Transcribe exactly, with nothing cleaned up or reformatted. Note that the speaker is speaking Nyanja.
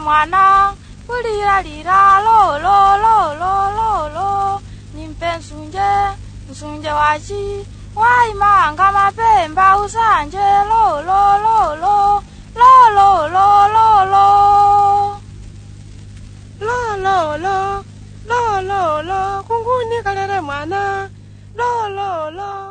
mwana kulira lira lo lo lo lo lo lo nimpe nsunje nsunje wachi waimanga mapemba usanje lo lo lo lo lo lo lo lo lo lo lo lo lo lo lo kunguni kalere mwana lo lo lo